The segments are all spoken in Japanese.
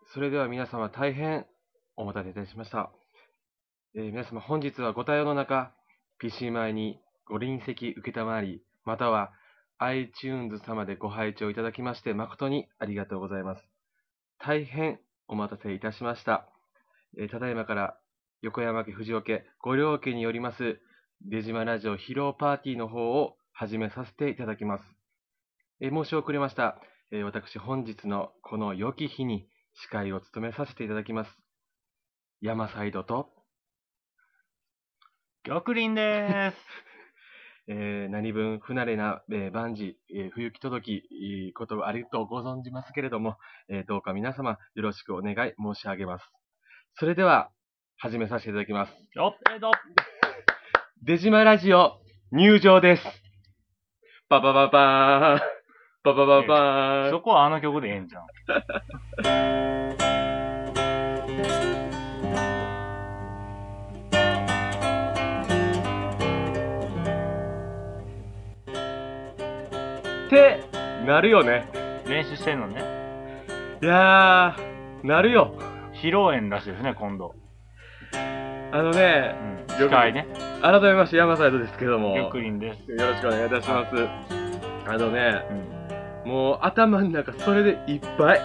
それでは皆様大変お待たせいたしました。皆様本日はご対応の中、PC 前にご臨席承り、または iTunes 様でご拝聴いただきまして誠にありがとうございます。大変お待たせいたしました。ただいまから横山家藤岡家ご両家によります出島ラジオ披露パーティーの方を始めさせていただきます。申し遅れました。私本日のこの良き日に司会を務めさせていただきます。山サイドと、 玉林でーす。何分不慣れな、万事、不行き届き、ことあるとご存じますけれども、どうか皆様よろしくお願い申し上げます。それでは、始めさせていただきます。出島ラジオ入場です。パパパパーン。パパパパーン。 そこはあの曲でええんじゃん。 ってなるよね。 練習してんのね。 いやー、なるよ。 披露宴らしいですね、今度。司会ね。 改めまして山サイドですけども。 玉林です。 よろしくお願いいたします。もう頭の中それでいっぱい。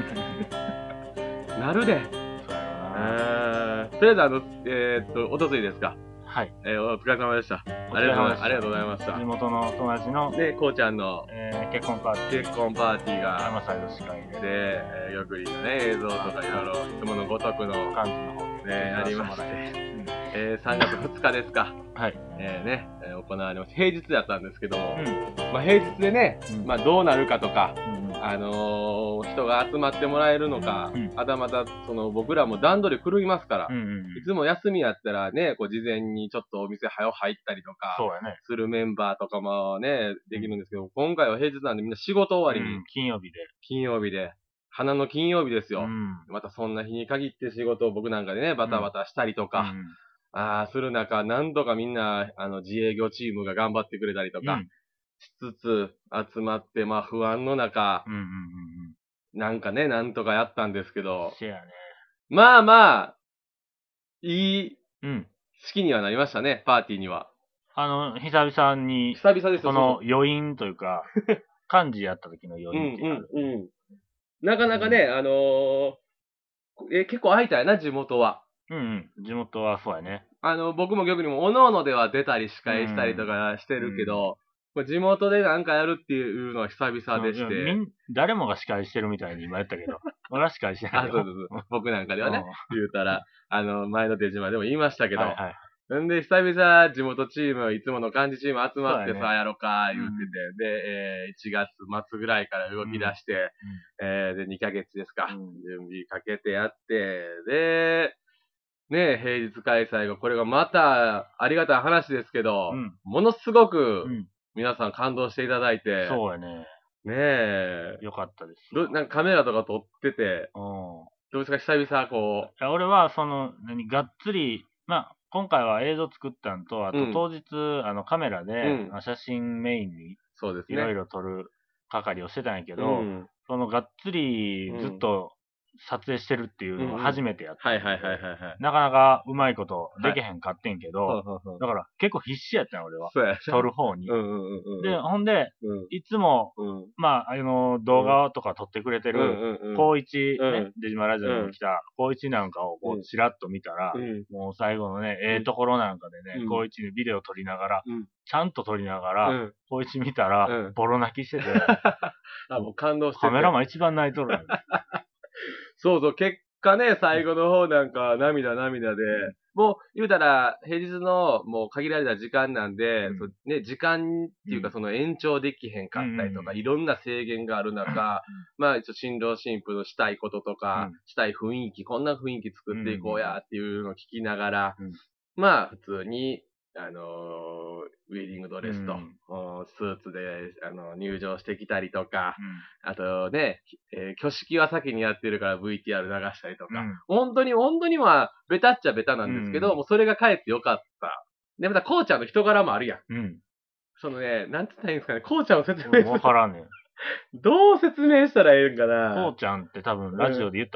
なるで。 そうやろな。 とりあえずおとついですか。 はい。 お疲れ様でした。ありがとうございました。 地元の友達の、 で、こうちゃんの、 結婚パーティーが山サイド司会で、玉林のね、映像とかいろいろ、いつものごとくの感じの方ね、ありまして、3月2日ですか。 はい。 行われました。平日だったんですけども、まあ平日でね、まあどうなるかとか、人が集まってもらえるのか、またまた、僕らも段取り狂いますから、いつも休みやったらね、こう事前にちょっとお店早入ったりとか、するメンバーとかもね、できるんですけど、今回は平日なんでみんな仕事終わりに、金曜日で、花の金曜日ですよ。またそんな日に限って仕事を僕なんかでね、バタバタしたりとか、する中、なんとかみんな、自営業チームが頑張ってくれたりとか、しつつ、集まって、まあ不安の中、なんかね、なんとかやったんですけど、まあまあ、いい、式にはなりましたね、パーティーには。 久々に、 久々ですよ。 その余韻というか、幹事やった時の余韻っていう。 なかなかね、結構空いたやな、地元は。 地元はそうやね。 僕も逆にも、おのおのでは出たり司会したりとかしてるけど、地元でなんかやるっていうのは久々でして。 誰もが司会してるみたいに今言ったけど、俺は司会してないよ。 そう。僕なんかではね、言うたら、前の出島でも言いましたけど、んで、久々地元チーム、いつもの幹事チーム集まってさ、やろうか、言ってて、で、1月末ぐらいから動き出して、で、2ヶ月ですか、準備かけてやって、で、ね、平日開催が、これがまた、ありがたい話ですけど、ものすごく、皆さん感動していただいて。 そうやね。 ねえ。 よかったです。 なんかカメラとか撮ってて、どうですか、久々こう。俺は、がっつり、まあ、今回は映像作ったんと、あと当日、カメラで、写真メインに、いろいろ撮る係をしてたんやけど、がっつりずっと、撮影してるっていうのが初めてやった。なかなかうまいことできへんかってんけど、だから結構必死やったん俺は。撮る方に。で、ほんで、いつも、まあ、動画とか撮ってくれてる、光一、ね、出島ラジオに来た光一なんかをこう、ちらっと見たら、もう最後のね、ところなんかでね、光一にビデオ撮りながら、ちゃんと撮りながら、光一見たら、ボロ泣きしてて、 もう感動してて。 カメラマン一番泣いとる。 そう、結果ね、最後の方なんか涙で、もう言うたら平日のもう限られた時間なんで、ね、時間っていうかその延長できへんかったりとか、いろんな制限がある中、まあ一応新郎新婦のしたいこととか、したい雰囲気、こんな雰囲気作っていこうやっていうのを聞きながら、まあ普通に、ウェディングドレスと、スーツで、入場してきたりとか、あとね、挙式は先にやってるから VTR 流したりとか、本当にまあ、ベタっちゃベタなんですけど、もうそれがかえってよかった。で、また、こうちゃんの人柄もあるやん。そのね、なんて言ったらいいんですかね、こうちゃんを説明する。 わからんねん。 どう説明したらいいんかな。 こうちゃんって多分ラジオで言ったことも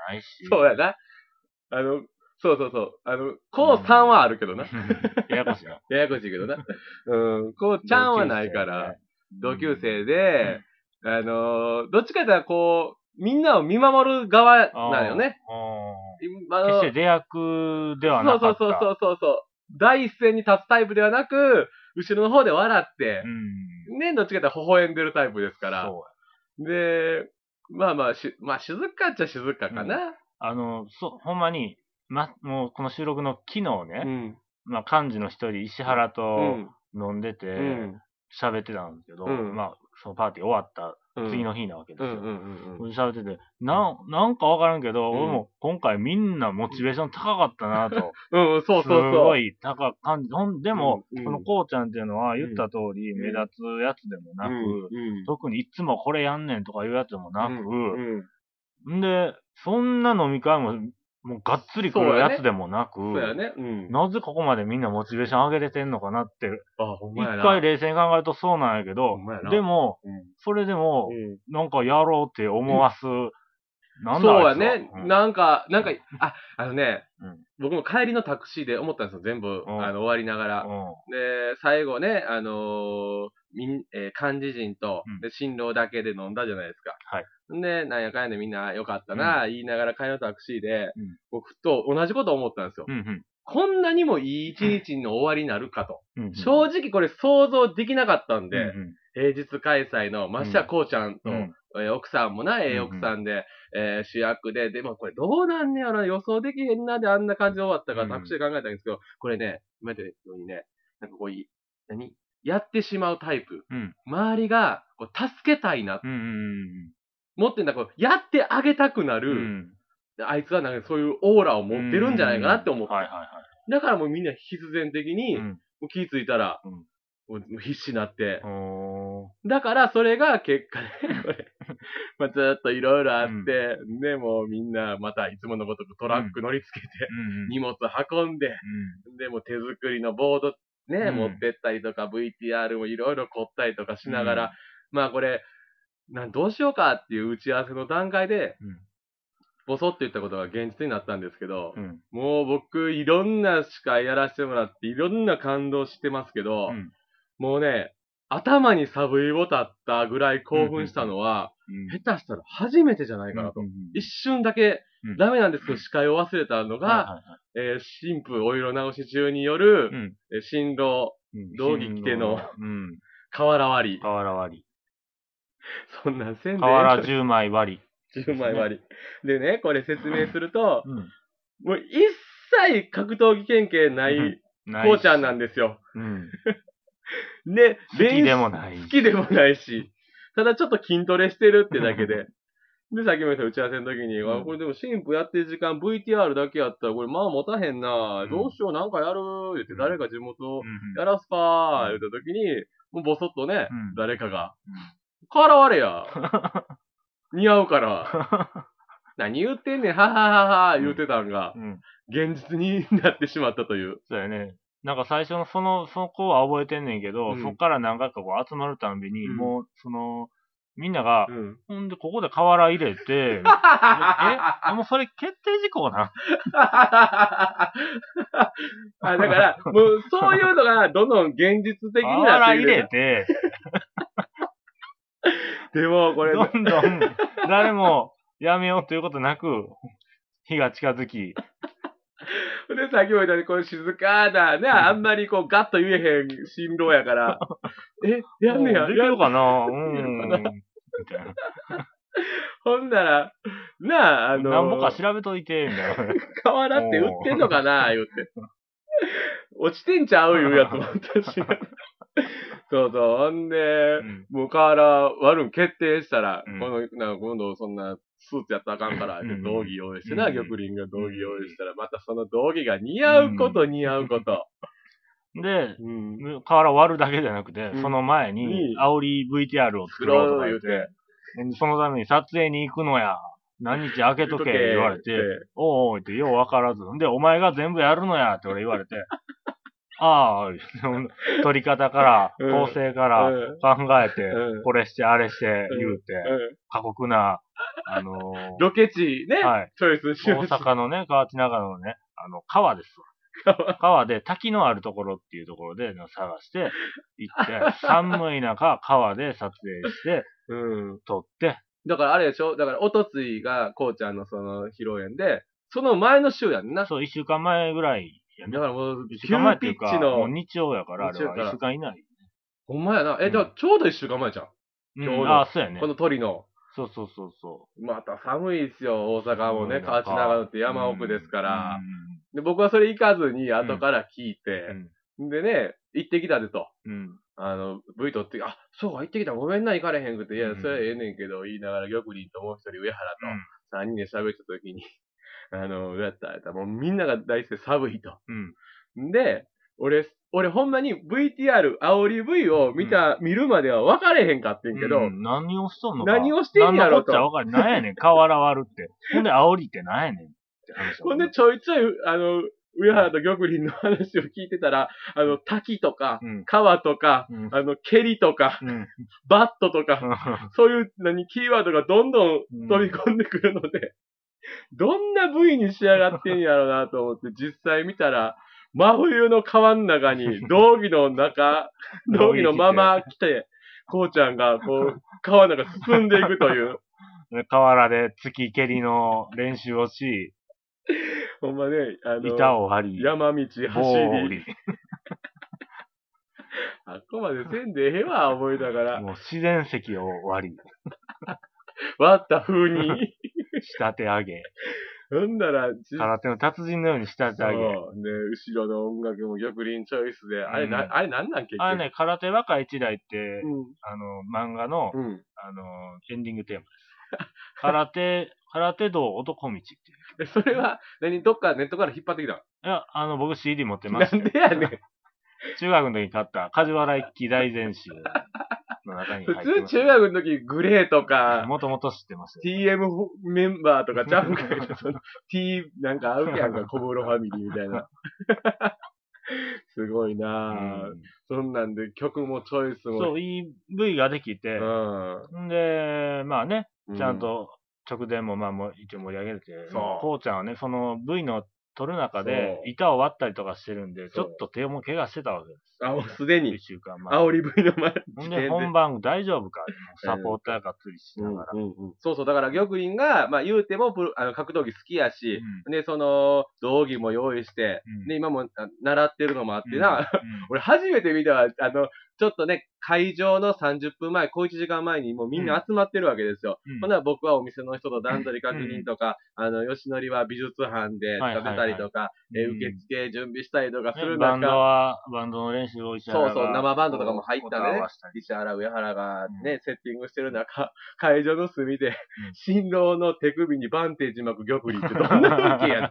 ないし。 そうやな。そうそうそう。こうさんはあるけどな。 ややこしいな。 ややこしいけどな。こうちゃんはないから、同級生で、どっちかというとこう、みんなを見守る側なんよね。 決して出役ではなかった。 そう。第一線に立つタイプではなく、後ろの方で笑って、ね、どっちかというと微笑んでるタイプですから。で、まあ、静かっちゃ静かかな。 ほんまに、もうこの収録の昨日ね、幹事の一人、石原と飲んでて、喋ってたんですけど、そのパーティー終わった次の日なわけですよ。喋ってて、なんかわからんけど、俺も今回みんなモチベーション高かったなと。 そう。 すごい高く感じ。でも、このこうちゃんっていうのは言った通り目立つやつでもなく、特にいつもこれやんねんとかいうやつでもなく、んで、そんな飲み会も、もうがっつり来るやつでもなく、なぜここまでみんなモチベーション上げれてんのかなって、一回冷静に考えるとそうなんやけど、でも、それでも、なんかやろうって思わす、なんだそうやね。なんか、僕も帰りのタクシーで思ったんですよ、全部、終わりながら。で、最後ね、幹事陣と、新郎だけで飲んだじゃないですか。で、なんやかんやでみんな良かったな、言いながら帰りのタクシーで、僕と同じこと思ったんですよ。こんなにもいい一日の終わりになるかと。正直これ想像できなかったんで、平日開催の、ましてはこうちゃんと、奥さんもな、奥さんで、主役で、でもこれどうなんねやろ、予想できへんなであんな感じで終わったからタクシーで考えたんですけど、これね、今言ったようにね、なんかこうやってしまうタイプ。周りがこう助けたいな。持ってんだ、こう、やってあげたくなる、あいつはなんかそういうオーラを持ってるんじゃないかなって思った。だからもうみんな必然的に、気ぃついたら、もう必死になって。だからそれが結果ね、これ。ずっといろいろあって、で、もうみんなまたいつものごとくトラック乗り付けて、荷物運んで、でも手作りのボードね、持ってったりとか、VTR もいろいろ凝ったりとかしながら、これ、どうしようかっていう打ち合わせの段階で、ボソって言ったことが現実になったんですけど、もう僕いろんな司会やらせてもらっていろんな感動してますけど、もうね、頭にサブイボ立ったぐらい興奮したのは、下手したら初めてじゃないかなと。一瞬だけダメなんですけど、司会を忘れたのが、新婦お色直し中による、新郎、道着着ての、瓦割り。そんなんせんで瓦10枚割り。10枚割り。でね、これ説明すると、もう一切格闘技経験ないこうちゃんなんですよ。で、 好きでもない。 好きでもないし、ただちょっと筋トレしてるってだけで。で、さっきも言った打ち合わせの時に、これでも新婦やってる時間 VTR だけやったら、これまあ持たへんな、どうしようなんかやる言って、誰か地元やらすか言った時に、もうボソッとね、誰かが、からわれや。似合うから。何言ってんねん、はははは、言うてたんが、現実になってしまったという。 そうやね。なんか最初のその子は覚えてんねんけど、そっから何回かこう集まるたんびに、もう、みんなが、ほんで、ここで瓦入れて、もうそれ決定事項な。 だから、もうそういうのがどんどん現実的になっている。 瓦入れて、 でもこれ、 どんどん誰もやめようということなく、日が近づき。 で、さっきも言ったように、これ静かな、あんまりこうガッと言えへん新郎やから、やんねや。 できるかなみたいな。 ほんなら、 なんぼか調べといて、みたいな。 瓦って売ってんのかな言って。落ちてんちゃういうやつも私が。そう。ほんで、もう瓦割るん決定したら、今度そんなスーツやったらあかんから、道着用意してな、玉林が道着用意したら、またその道着が似合うこと。 で、瓦割るだけじゃなくて、その前に、煽り VTR を作ろうとか言って、そのために撮影に行くのや。何日開けとけ、言われて、おうってようわからず。で、お前が全部やるのや、って俺言われて、ああ、撮り方から、構成から考えて、これして、あれして、言うて、過酷なロケ地ね、 はい。 チョイスしました。 大阪のね、河内長野のね、川ですわ。川で滝のあるところっていうところで探して行って、寒い中、川で撮影して、撮って。 だからあれでしょ？だから、おとついが、こうちゃんのその、披露宴で、その前の週やんな。 そう、1週間前ぐらいやね。 だからもう、 1週間前っていうか、もう日曜やから、あれは1週間以内。 ほんまやな。じゃあ、ちょうど1週間前じゃん。 今日の。そうやね。 この鳥の。 そう。 また寒いっすよ、大阪もね。河内長野って山奥ですから。で、僕はそれ行かずに、後から聞いて、でね、行ってきたでと。V 取って、そうか、行ってきた。ごめんな、行かれへんくて。いや、それええねんけど、言いながら、玉林ともう一人上原と、3人で喋った時に、どうやったもうみんなが大好き寒いと。で、俺ほんまに VTR、煽り V を見るまでは分かれへんかってんけど、 何をしとんのか。 何をしてんやろと。 何のこっちゃ分かる。何やねん、瓦割るって。ほんで煽りって何やねんって話。 ほんでちょいちょい、上原と玉林の話を聞いてたら、滝とか、川とか、蹴りとか、バットとか、そういうキーワードがどんどん飛び込んでくるので、どんな V に仕上がってんやろうなと思って、実際見たら、真冬の川の中に、道着のまま来て、こうちゃんが、こう、川の中進んでいくという。 河原で月蹴りの練習をし、 ほんまね、 板を張り、 山道走り。あっこまでせんでええわ、思いながら。 もう自然石を割り。 割った風に。 仕立て上げ。 ほんなら、 空手の達人のように仕立て上げ。 そう。ね、後ろの音楽も玉林チョイスで、あれなんなん結局。 あれね、空手若一代って、漫画の、エンディングテーマです。空手道男道っていう。 それは、どっかネットから引っ張ってきた？いや、僕 CD 持ってます。 なんでやねん。 中学の時に買った梶原一騎大全集の中に入ってます。 普通中学の時グレーとか、 もともと知ってます。 TM メンバーとかちゃうんかいな、その T なんかあるやんか、小室ファミリーみたいな。すごいなぁ、そんなんで曲もチョイスも。 そう、いい V ができて、で、まあね、ちゃんと直前もまあ一応盛り上げて、こうちゃんはね、その V の撮る中で、板を割ったりとかしてるんで、ちょっと手も怪我してたわけです。 もうすでに。 1週間前。 煽り V の前で、本番大丈夫かサポーターが釣りしながら。 そう、だから玉林が、まあ言うても、格闘技好きやし、で、その、道着も用意して、で、今も習ってるのもあってな、俺初めて見たわ、ちょっとね、会場の30分前、小1時間前にもうみんな集まってるわけですよ。ほんなら僕はお店の人と段取り確認とか、吉典は美術班で食べたりとか、受付準備したりとかする中、 バンドの練習をそう、生バンドとかも入ったね。石原、上原がね、セッティングしてる中、会場の隅で、新郎の手首にバンテージ巻く玉林ってどんな風景やねん。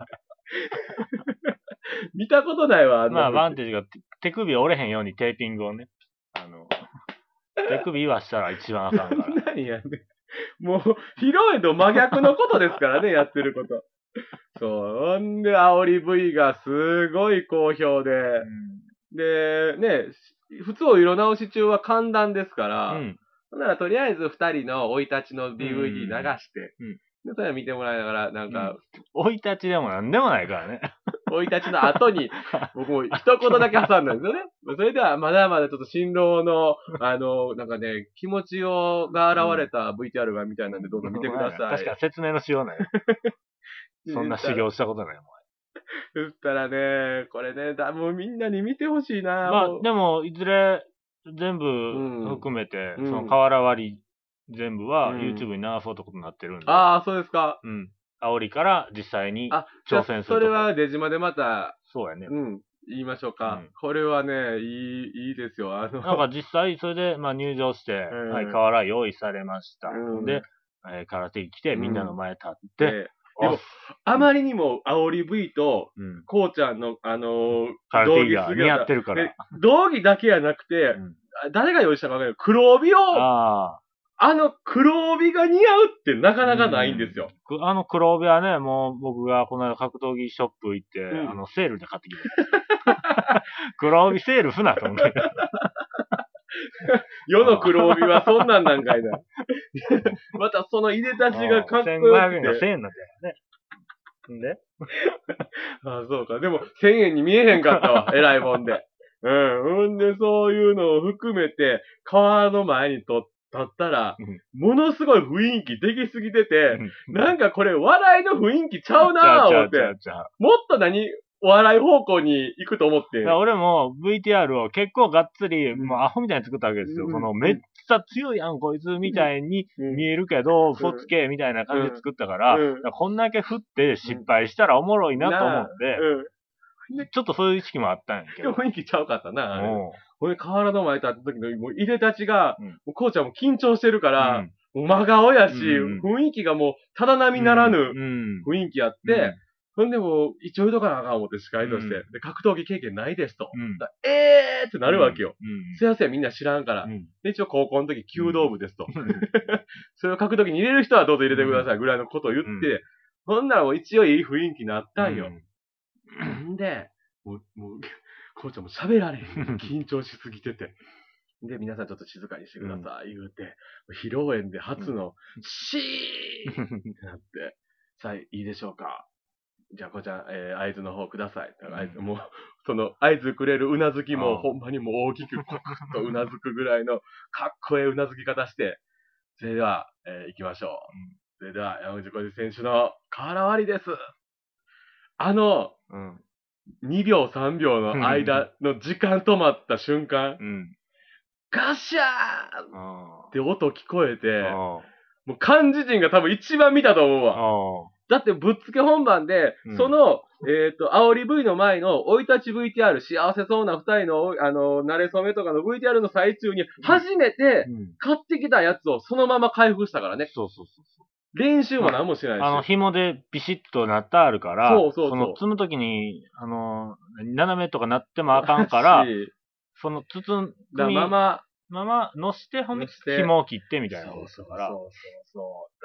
見たことないわ、 まあ、バンテージが手首折れへんようにテーピングをね。手首言わしたら一番あかんから。 何やねん。もう、披露宴と真逆のことですからね、やってること。そう。ほんで、煽り V がすごい好評で、で、ね、普通お色直し中は寒暖ですから、ほんならとりあえず二人の生い立ちの DVD 流して、で、それ見てもらいながら、なんか、 生い立ちでもなんでもないからね。 生い立ちの後に、僕も一言だけ挟んだんですよね。それでは、まだまだちょっと新郎の、なんかね、気持ちが現れた VTR がみたいなんで、どうぞ見てください。 確かに説明のしようない。そんな修行したことないもん。 言ったらね、これね、もうみんなに見てほしいな。 まあ、でも、いずれ、全部含めて、その瓦割り全部は YouTube に流そうってことになってるんで。 ああ、そうですか。 煽りから実際に挑戦する。 それは出島でまた、 そうやね。 言いましょうか。これはね、いいですよ。 なんか実際、それで、まあ入場して、はい、瓦用意されました。で、空手着来て、みんなの前立って、 でも、あまりにも煽り V と、こうちゃんの、 空手着が似合ってるから。 道着だけやなくて、誰が用意したかわかんない。黒帯を、黒帯が似合うってなかなかないんですよ。 黒帯はね、もう僕がこの間格闘技ショップ行って、セールで買ってきた。黒帯セールふなと思って。 世の黒帯はそんなんなんかいな。 またその入れ立ちがかっこよくて。1500 円が1000円になっちゃうからね。んであ、そうか。でも、1000円に見えへんかったわ。偉いもんで。うん。んで、そういうのを含めて、川の前に立ったら、ものすごい雰囲気できすぎてて、なんかこれ笑いの雰囲気ちゃうなぁ、思って。もっとお笑い方向に行くと思って。 俺も VTR を結構がっつり、もうアホみたいに作ったわけですよ。めっちゃ強いやん、こいつみたいに見えるけど、嘘つけみたいな感じで作ったから、こんだけ振って失敗したらおもろいなと思って、ちょっとそういう意識もあったんやけど。 雰囲気ちゃうかったな、あれ。俺、河原の前立った時の、もう入れ立ちが、もうこうちゃんも緊張してるから、真顔やし、雰囲気がもう、ただ並みならぬ雰囲気やって、ほんでも、一応言うとかなあかん思って司会として。で、格闘技経験ないですと。ってなるわけよ。すいません、みんな知らんから。で、一応高校の時、弓道部ですと。それを格闘技に入れる人はどうぞ入れてください、ぐらいのことを言って、ほんならもう一応いい雰囲気になったんよ。んで、もう、こうちゃんも喋られへん。緊張しすぎてて。で、皆さんちょっと静かにしてください、言うて、披露宴で初の、シーンってなって、さあ、いいでしょうか。じゃあ、こうちゃん、合図の方ください。もう、その、合図くれるうなずきも、ほんまにもう大きく、コクッとうなずくぐらいの、かっこええうなずき方して、それでは、行きましょう。それでは、山口浩二選手の河原割りです。2秒3秒の間の時間止まった瞬間、ガシャーって音聞こえて、もう幹事陣が多分一番見たと思うわ。だってぶっつけ本番で、その、煽り V の前の追い立ち VTR、幸せそうな二人の、慣れ初めとかの VTR の最中に、初めて買ってきたやつをそのまま開封したからね。 そう。 練習も何もしないし。 紐でビシッとなってあるから、その積むときに、斜めとかなってもあかんから、その包みまま乗して、ほんで紐を切ってみたいなことだから。 そう。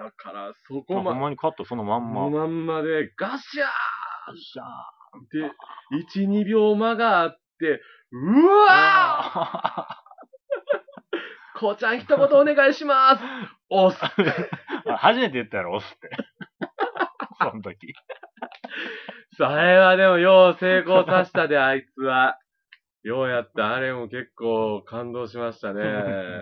だから、そこほんまにカットそのまんま。 そのまんまで、ガシャーで、1、2秒間があって、うわーこうちゃん一言お願いします押す初めて言ったやろ、押すって。その時。 それはでも、よう成功させたで、あいつは。ようやった。あれも結構感動しましたね。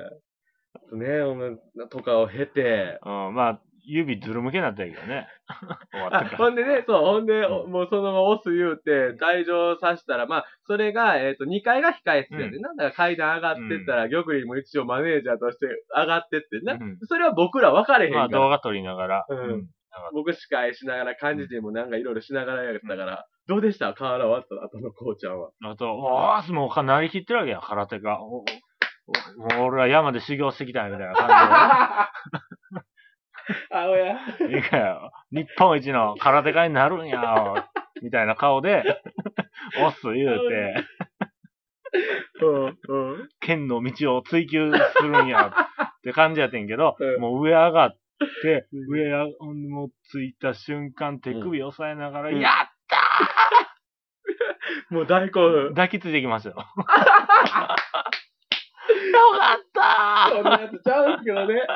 とかを経て。 まあ、指ずるむけになったんやけどね。 ほんでね、ほんで、もうそのまま押す言うて、退場させたら、まあ、それが、2階が控え室やで、なんだか階段上がってったら、玉林も一応マネージャーとして上がってってな。それは僕ら分かれへんから。 まあ、動画撮りながら。 僕司会しながら、幹事陣もなんかいろいろしながらやったから、どうでした河原終わった後のこうちゃんは。 もうなりきってるわけや、空手が。もう俺は山で修行してきたみたいな感じで。 あおや。 いいかよ。日本一の空手家になるんや、みたいな顔で、おっす言うて、剣の道を追求するんや、って感じやってんけど、もう上上がって、もう着いた瞬間、手首押さえながら、やったーもう大興奮。 抱きついてきましたよ。よかったーそんなやつちゃうんすけどね。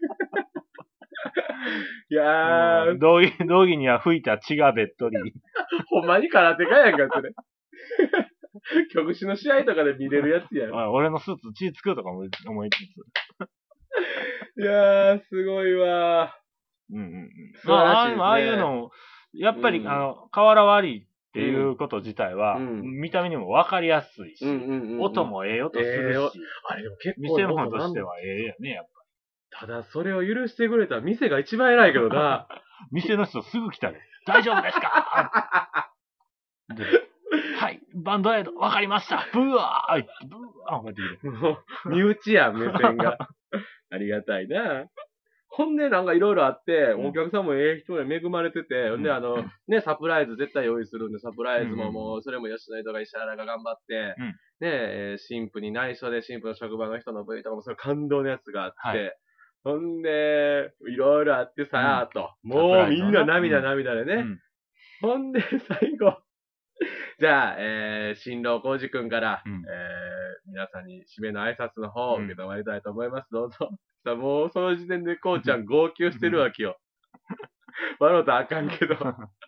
いやー。 道着には吹いた血がべっとり。 ほんまに空手家やんか、それ。局士の試合とかで見れるやつやん。 俺のスーツ血つくとか思いつつ。 いやー、すごいわー。ああいうの、やっぱり、瓦割りっていうこと自体は、見た目にも分かりやすいし、音もええ音するし、 あれでも結構見せ物としてはええよね、やっぱり。 ただ、それを許してくれた店が一番偉いけどな。 店の人すぐ来たね。大丈夫ですかはい、バンドエイド、わかりました。ブワーもう、身内やん、目線が。ありがたいな。ほんで、なんかいろいろあって、お客さんもええ人で恵まれてて、で、ね、サプライズ絶対用意するんで、サプライズももう、それも吉野とか石原が頑張って、ね、新婦に内緒で新婦の職場の人の V とかもそれ感動のやつがあって、ほんで、いろいろあってさ、もうみんな涙でね。ほんで、最後。じゃあ、新郎浩二くんから、皆さんに締めの挨拶の方を受け止まりたいと思います。どうぞ。 さもうその時点でこうちゃん号泣してるわけよ。笑うとあかんけど。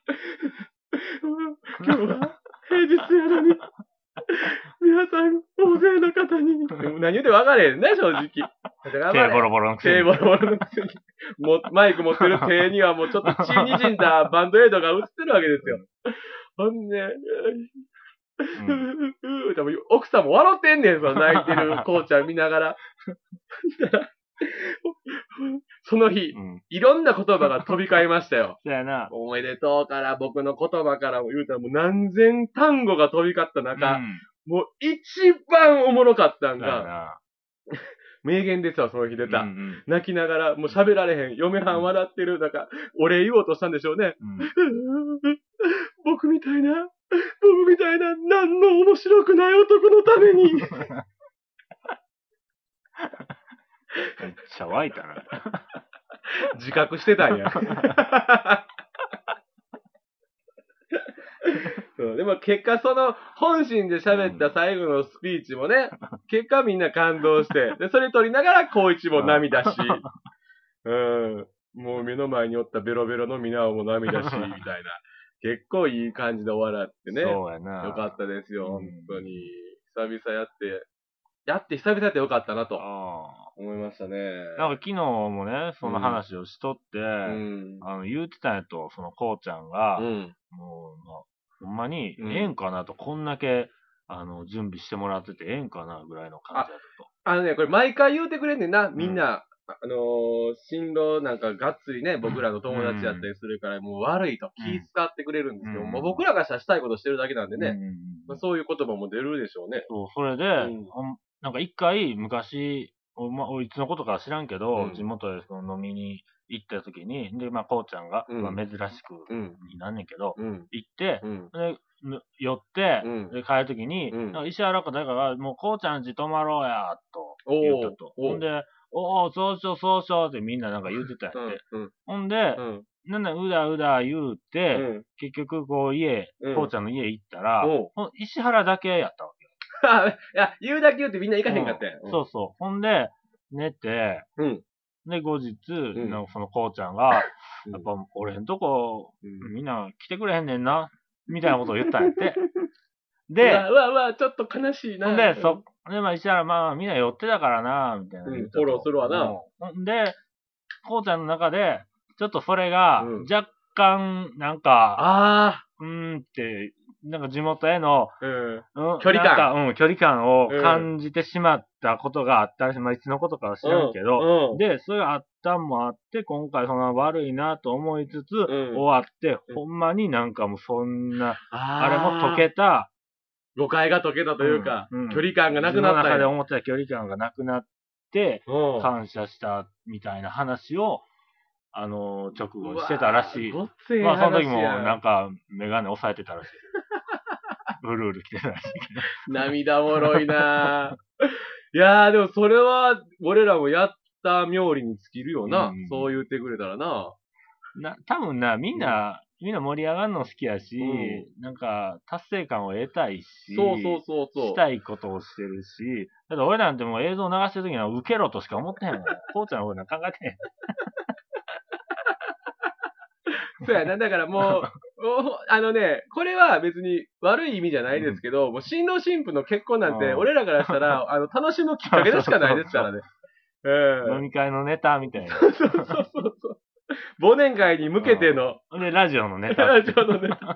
今日は平日やのに、皆さん、大勢の方に、何言うて分かれへんね、正直。 手ボロボロのくせに。 手ボロボロのくせに。マイク持ってる手にはもうちょっと血にじんだバンドエイドが映ってるわけですよ。ほんで、多分奥さんも笑ってんねん、その泣いてるこうちゃん見ながら。その日、いろんな言葉が飛び交いましたよ。 そうやな。 おめでとうから僕の言葉からも言うたらもう何千単語が飛び交った中、もう一番おもろかったんが、名言ですわ、その日出た。泣きながら、もう喋られへん。嫁はん笑ってる。なんか、お礼言おうとしたんでしょうね。僕みたいな、何の面白くない男のために。 めっちゃ湧いたな。 自覚してたんや。そうでも結果その本心で喋った最後のスピーチもね、結果みんな感動して、で、それ撮りながら光一も涙し、もう目の前におったベロベロのみなおも涙し、みたいな。結構いい感じで終わらってね。 そうやな。 よかったですよ、本当に。久々やって久々やってよかったなと思いましたね。 なんか昨日もね、その話をしとって、言うてたんやと、そのこうちゃんが、もう、ほんまに、ええんかなと、こんだけ、準備してもらっててええんかな、ぐらいの感じだったと。これ毎回言うてくれんねんな、みんな。新郎なんかがっつりね、僕らの友達やったりするから、もう悪いと気遣ってくれるんですけど、もう僕らがしたいことしてるだけなんでね、そういう言葉も出るでしょうね。 そう、それで、なんか一回昔、いつのことか知らんけど、地元でその飲みに行った時に、で、こうちゃんが、珍しくになんねんけど、行って、で、寄って、で、帰る時に、石原か誰かが、もうこうちゃん家泊まろうや、と言ったと。ほんで、そうしようってみんななんか言うてたんやって。ほんで、なんだ、うだ言うて、結局こうこうちゃんの家行ったら、石原だけやったわけ。 いや、言うだけ言うてみんな行かへんかったやん。 そうそう。ほんで、寝て、で、後日、そのこうちゃんが、やっぱ俺んとこ、みんな来てくれへんねんな、みたいなことを言ったんやって。で、 ちょっと悲しいな。 で、石原みんな寄ってたからな、みたいな。フォローするわな。 ほんで、こうちゃんの中で、ちょっとそれが、若干、なんか、ってなんか地元への、 距離感。 距離感を感じてしまったことがあったり、いつのことかは知らんけど、で、それがあったんもあって、今回その悪いなと思いつつ、終わって、ほんまになんかもうそんな、あれも解けた、 誤解が解けたというか、距離感がなくなった。 自分の中で思ってた距離感がなくなって、感謝したみたいな話を、直後してたらしい。その時もなんか、メガネ押さえてたらしい。うるうる来てたらしいけど。 涙もろいなぁ。いやー、でもそれは、俺らもやった冥利に尽きるよな。そう言ってくれたらな。 多分な、みんな盛り上がるの好きやし、なんか、達成感を得たいし、したいことをしてるし、だって俺なんてもう映像流してる時には受けろとしか思ってへんもん。こうちゃんの方なんか考えてへん。 そうやな。だからもう、これは別に悪い意味じゃないですけど、もう新郎新婦の結婚なんて、俺らからしたら、楽しむきっかけでしかないですからね。 飲み会のネタみたいな。 そう。忘年会に向けての。 で、ラジオのネタ。 ラジオのネタ。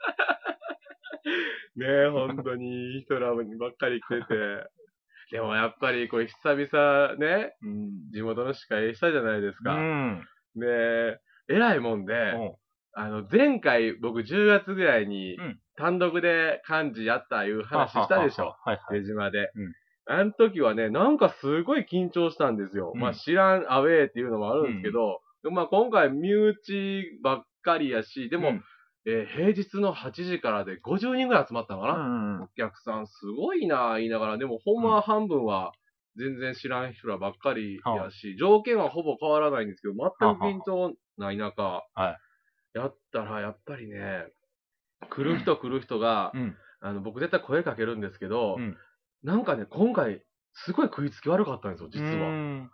ねえ、本当にいい人らばっかり来てて。でもやっぱりこれ久々ね、地元の司会したじゃないですか。で、偉いもんで、前回僕10月ぐらいに単独で幹事やったいう話したでしょ。出島で。あの時はね、なんかすごい緊張したんですよ。知らんアウェーっていうのもあるんですけど、今回身内ばっかりやし、でも、平日の8時からで50人ぐらい集まったのかな。お客さんすごいな言いながら、でもほんま半分は全然知らん人らばっかりやし、条件はほぼ変わらないんですけど、全く緊張ない中、やったらやっぱりね、来る人が、僕絶対声かけるんですけど、なんかね、今回、すごい食いつき悪かったんですよ、実は。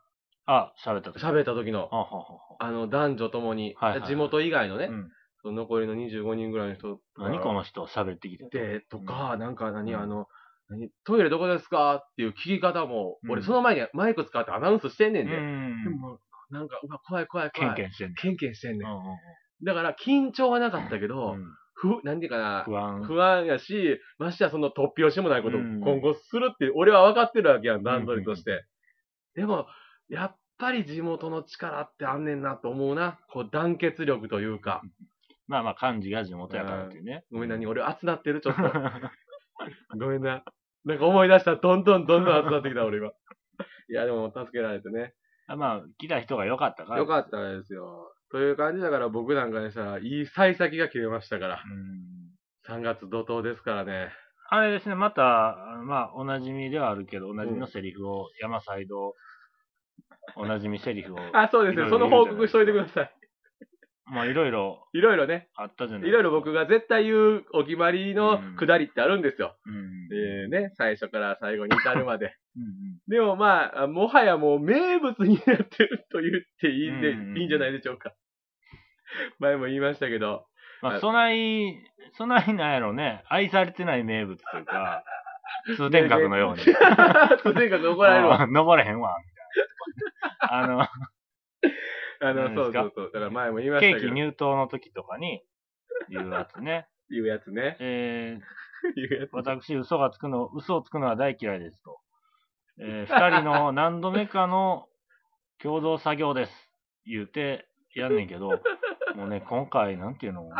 あ、喋った時の、男女ともに、地元以外のね、残りの25人ぐらいの人。 何この人喋ってきて。 とか、なんかトイレどこですかっていう聞き方も、俺その前にマイク使ってアナウンスしてんねんで。でも、なんか、うわ、怖い。 ケンケンしてんねん。 ケンケンしてんねん。だから、緊張はなかったけど、なんていうかな、不安やし、ましてやその突拍子もないことを今後するって、俺は分かってるわけやん、段取りとして。でも、やっぱり地元の力ってあんねんなと思うな。こう、団結力というか。 まあまあ、漢字が地元やからっていうね。 ごめんな、俺熱なってるちょっと。ごめんな。なんか思い出したらどんどん熱なってきた、俺今。いや、でも助けられてね。 まあ、来た人が良かったから。 良かったですよ。という感じだから、僕なんかにしたら、いい幸先が切れましたから。3月怒涛ですからね。 あれですね、また、まあ、おなじみではあるけど、おなじみのセリフを、山サイド、おなじみセリフを。 そうですね、その報告しといてください。 まあ、いろいろね。 あったじゃないいろいろ僕が絶対言うお決まりのくだりってあるんですよ。ね、最初から最後に至るまで。でもまあ、もはやもう名物になってると言っていいんじゃないでしょうか。前も言いましたけど。 まあ、そないなんやろね、愛されてない名物というか、通天閣のように。通天閣怒られるわ。 登れへんわ、みたいな。 そう。だから前も言いましたけど。 ケーキ入刀の時とかに言うやつね。 言うやつね。 私、嘘をつくのは大嫌いですと。二人の何度目かの共同作業です。言うてやんねんけど、もうね、今回、なんていうのもう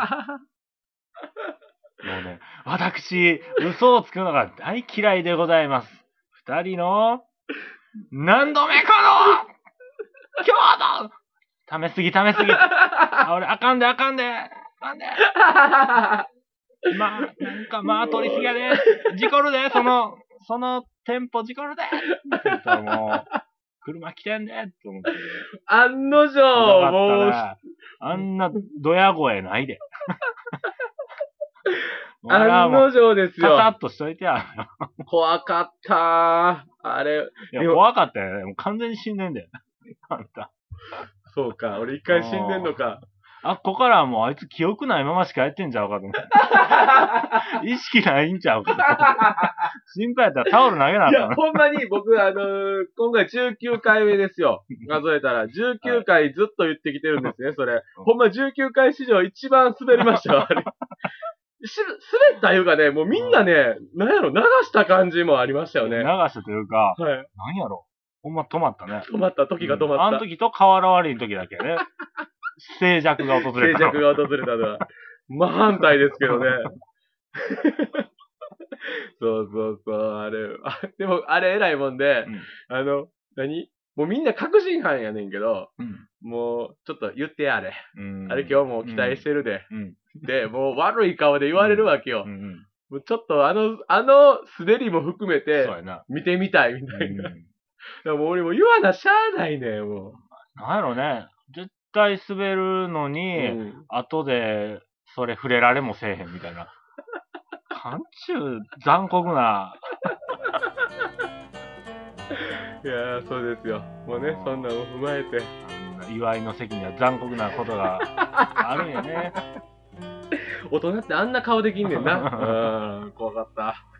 ね、私、嘘をつくのが大嫌いでございます。二人の何度目かの共同ためすぎ。俺、あかんで。なんか、取りすぎやで。事故るで、その店舗事故るで。って言ったらもう、車来てんで、って思って。 案の定、もう。 あんな、ドヤ声ないで。 案の定ですよ。 カサッとしといてや。 怖かったあれ。 いや、怖かったよね。もう完全に死んでんだよ。あんた。 そうか、俺一回死んでんのか。 ここからはもうあいつ記憶ないまましかやってんちゃうかと思って。意識ないんちゃうか。心配やったらタオル投げなあかん。 いや、ほんまに僕、今回19回目ですよ。数えたら。19回ずっと言ってきてるんですね、それ。ほんま19回史上一番滑りましたよ、あれ。滑ったいうかね、もうみんなね、なんやろ、流した感じもありましたよね。 流したというか、なんやろ。ほんま止まったね。 時が止まった。 あの時と瓦割りの時だけね。静寂が訪れた。 静寂が訪れたのは。真反対ですけどね。そう、あれ。でも、あれ偉いもんで、もうみんな確信犯やねんけど、もう、ちょっと言ってやれ。あれ今日も期待してるで。で、もう悪い顔で言われるわけよ。もうちょっと滑りも含めて、見てみたいみたいな。もう俺も言わなしゃあないねん、もう。 なんやろね。絶対滑るのに、後で、それ触れられもせえへんみたいな。なんちゅう残酷な。 いやー、そうですよ。もうね、そんなのを踏まえて。 祝いの席には残酷なことがあるんやね。 大人ってあんな顔できんねんな。怖かった。